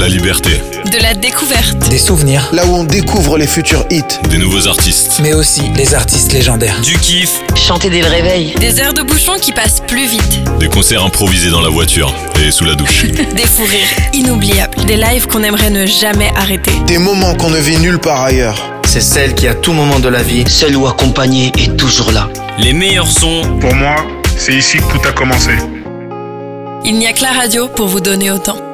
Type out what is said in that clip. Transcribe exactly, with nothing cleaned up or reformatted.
La liberté. De la découverte. Des souvenirs. Là où on découvre les futurs hits. Des nouveaux artistes. Mais aussi les artistes légendaires. Du kiff. Chanter des réveils. Des heures de bouchon qui passent plus vite. Des concerts improvisés dans la voiture et sous la douche. Des fous rires inoubliables. Des lives qu'on aimerait ne jamais arrêter. Des moments qu'on ne vit nulle part ailleurs. C'est celle qui, à tout moment de la vie, Seul ou accompagné, est toujours là. Les meilleurs sons. Pour moi, c'est ici que tout a commencé. Il n'y a que la radio pour vous donner autant.